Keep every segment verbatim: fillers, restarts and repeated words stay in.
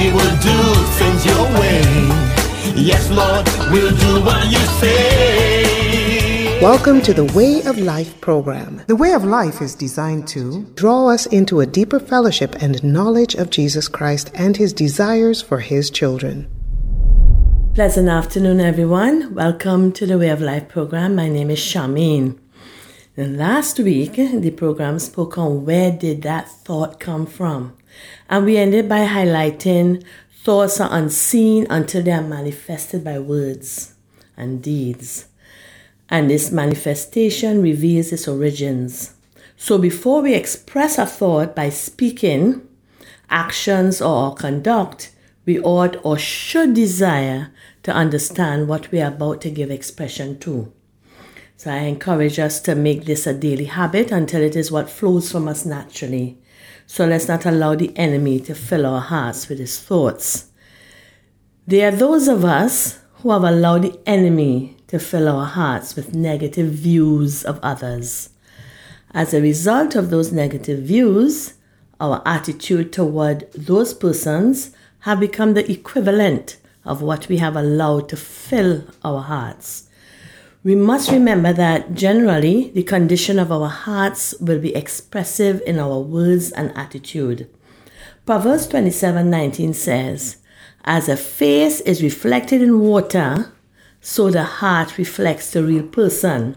we will do things your way. Yes, Lord, we'll do what you say. Welcome to the Way of Life program. The Way of Life is designed to draw us into a deeper fellowship and knowledge of Jesus Christ and his desires for his children. Pleasant afternoon, everyone. Welcome to the Way of Life program. My name is Charmaine. And last week, the program spoke on where did that thought come from. And we ended by highlighting thoughts are unseen until they are manifested by words and deeds. And this manifestation reveals its origins. So before we express a thought by speaking, actions, or conduct, we ought or should desire to understand what we are about to give expression to. So I encourage us to make this a daily habit until it is what flows from us naturally. So let's not allow the enemy to fill our hearts with his thoughts. There are those of us who have allowed the enemy to fill our hearts with negative views of others. As a result of those negative views, our attitude toward those persons have become the equivalent of what we have allowed to fill our hearts. We must remember that generally the condition of our hearts will be expressive in our words and attitude. Proverbs twenty-seven nineteen says, "As a face is reflected in water, so the heart reflects the real person."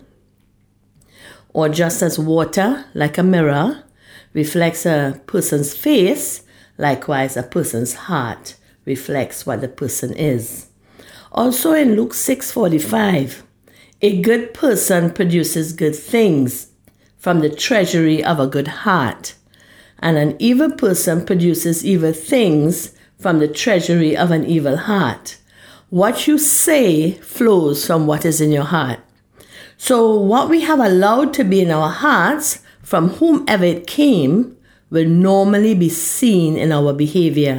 Or just as water, like a mirror, reflects a person's face, likewise a person's heart reflects what the person is. Also in Luke six forty-five, "A good person produces good things from the treasury of a good heart, and an evil person produces evil things from the treasury of an evil heart." What you say flows from what is in your heart. So what we have allowed to be in our hearts, from whomever it came, will normally be seen in our behavior.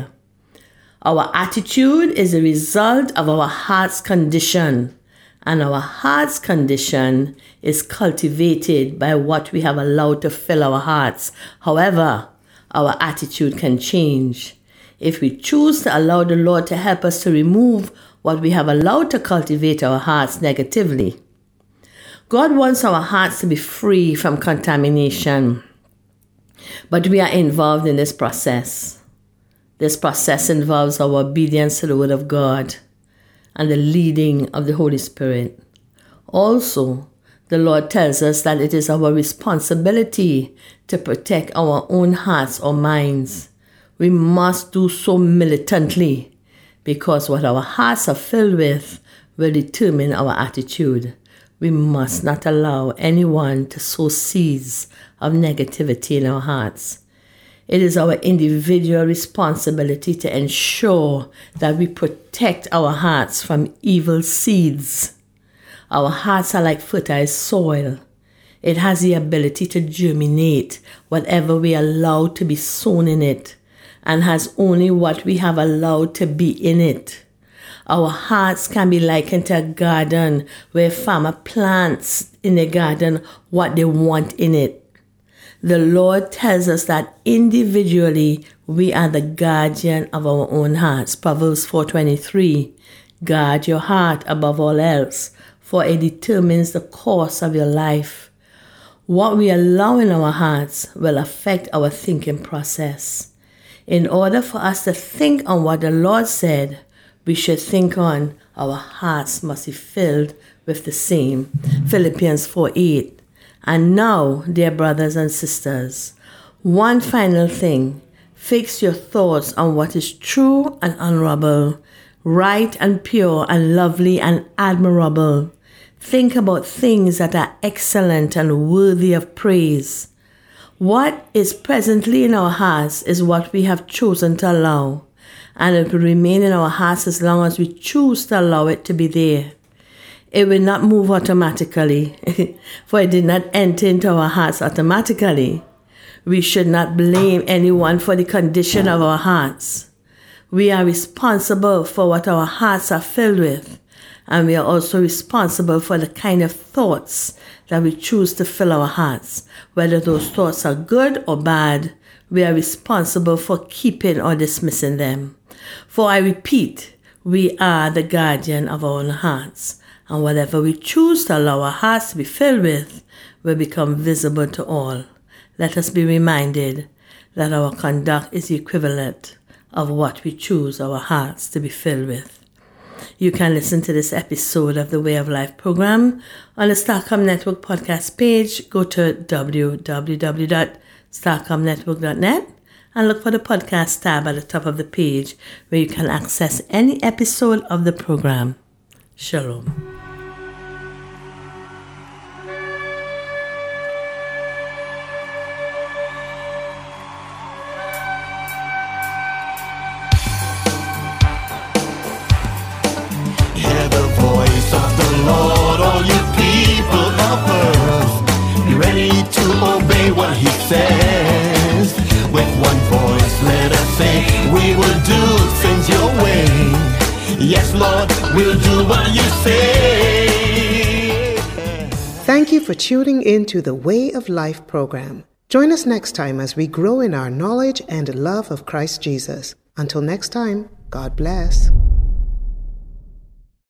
Our attitude is a result of our heart's condition. And our heart's condition is cultivated by what we have allowed to fill our hearts. However, our attitude can change. If we choose to allow the Lord to help us to remove what we have allowed to cultivate our hearts negatively. God wants our hearts to be free from contamination. But we are involved in this process. This process involves our obedience to the Word of God and the leading of the Holy Spirit. Also, the Lord tells us that it is our responsibility to protect our own hearts or minds. We must do so militantly because what our hearts are filled with will determine our attitude. We must not allow anyone to sow seeds of negativity in our hearts. It is our individual responsibility to ensure that we protect our hearts from evil seeds. Our hearts are like fertile soil. It has the ability to germinate whatever we allow to be sown in it, and has only what we have allowed to be in it. Our hearts can be likened to a garden where a farmer plants in the garden what they want in it. The Lord tells us that individually we are the guardian of our own hearts. Proverbs four twenty-three, "Guard your heart above all else, for it determines the course of your life." What we allow in our hearts will affect our thinking process. In order for us to think on what the Lord said, we should think on our hearts must be filled with the same. Philippians four eight. "And now, dear brothers and sisters, one final thing, fix your thoughts on what is true and honorable, right and pure and lovely and admirable. Think about things that are excellent and worthy of praise. What is presently in our hearts is what we have chosen to allow, and it will remain in our hearts as long as we choose to allow it to be there. It will not move automatically, for it did not enter into our hearts automatically. We should not blame anyone for the condition of our hearts. We are responsible for what our hearts are filled with, and we are also responsible for the kind of thoughts that we choose to fill our hearts. Whether those thoughts are good or bad, we are responsible for keeping or dismissing them. For I repeat, we are the guardian of our own hearts, and whatever we choose to allow our hearts to be filled with will become visible to all. Let us be reminded that our conduct is the equivalent of what we choose our hearts to be filled with. You can listen to this episode of the Way of Life program on the Starcom Network podcast page. Go to w w w dot starcom network dot net and look for the podcast tab at the top of the page where you can access any episode of the program. Shalom. Lord, all you people of earth, be ready to obey what he says. With one voice, let us say, we will do things your way. Yes, Lord, we'll do what you say. Thank you for tuning in to the Way of Life program. Join us next time as we grow in our knowledge and love of Christ Jesus. Until next time, God bless.